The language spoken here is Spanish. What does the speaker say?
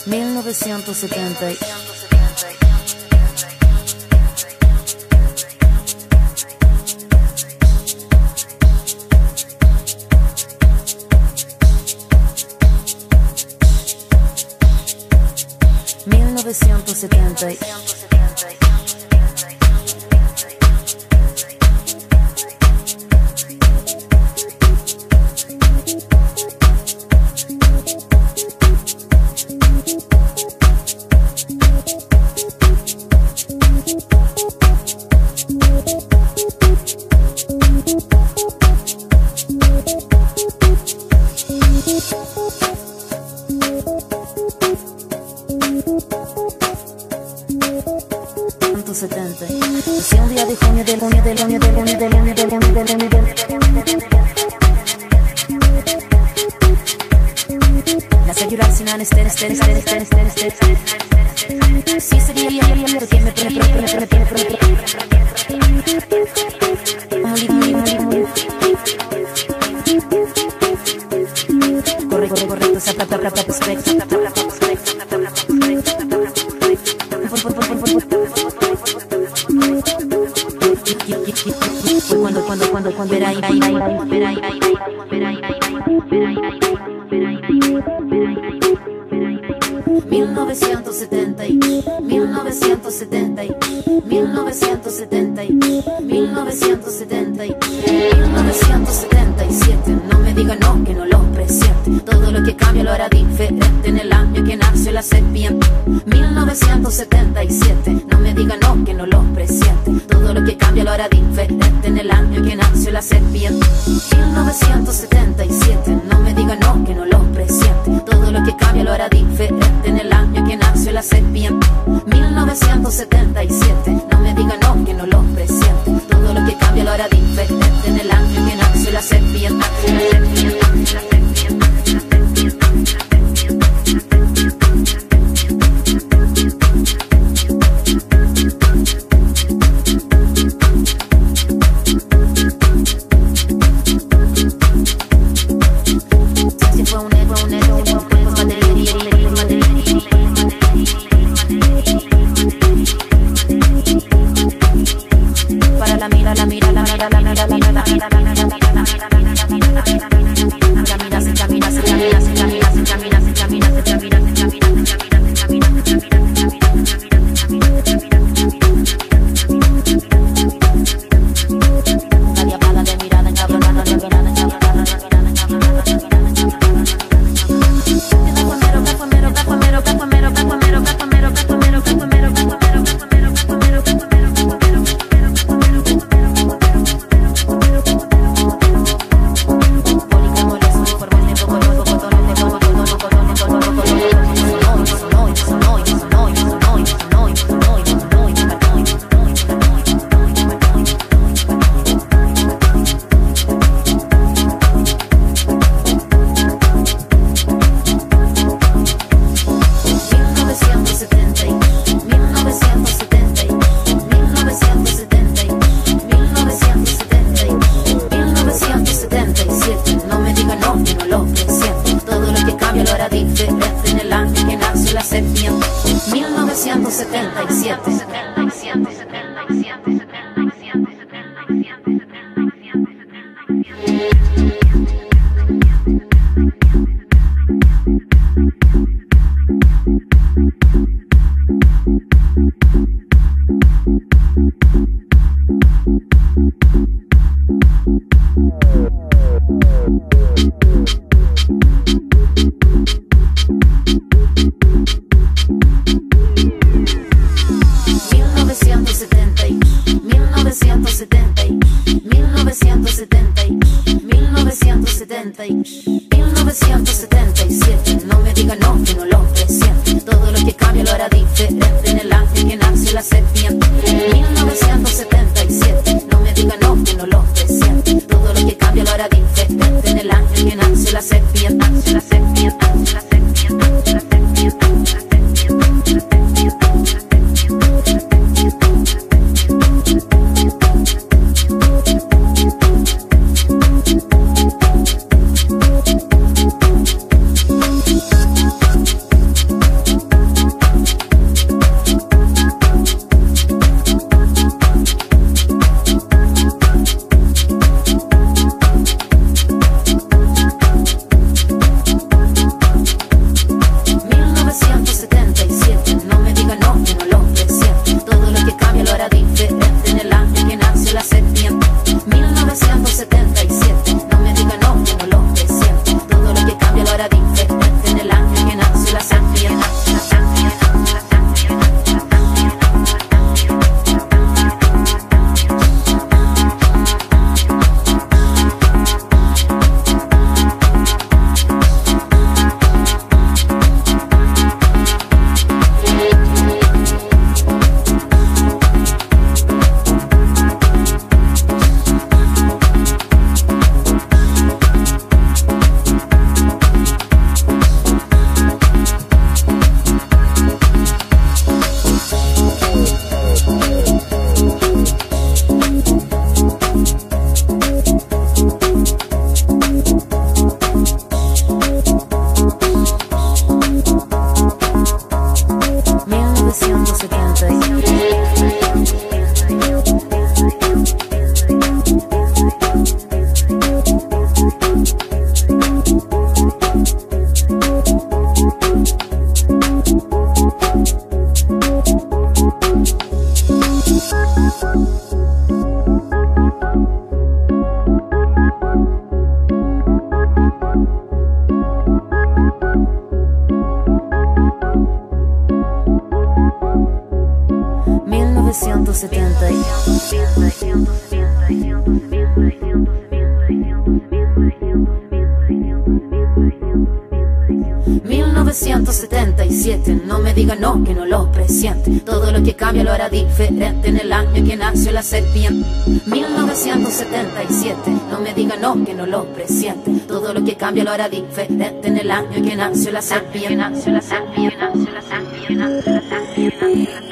1970. 1970. Hacía un día de junio la hace llorar sin anestesia. Sí sería porque me correcto, cuando era ahí. 1970, 1970, 1970, 1970, 1977. No me diga no, que no lo presiente. Todo lo que cambia lo hará diferente en el año que nació la serpiente. 1977. No me diga no, que no lo presiente. Todo lo que cambia lo hará diferente en el año que nació la serpiente. 1977. No me diga no, que no lo presiente. Todo lo que cambia lo hará diferente en el año que nació la serpiente. 1977. No me diga no, que no lo presiente. Todo lo que cambia lo hará diferente en el año que nació la serpiente. 1977, no me diga no, que no lo presiente. Todo lo que cambia lo hará diferente en el año que nació la serpiente. 1977, no me diga no, que no lo presiente. Todo lo que cambia lo hará diferente en el año que nació la serpiente.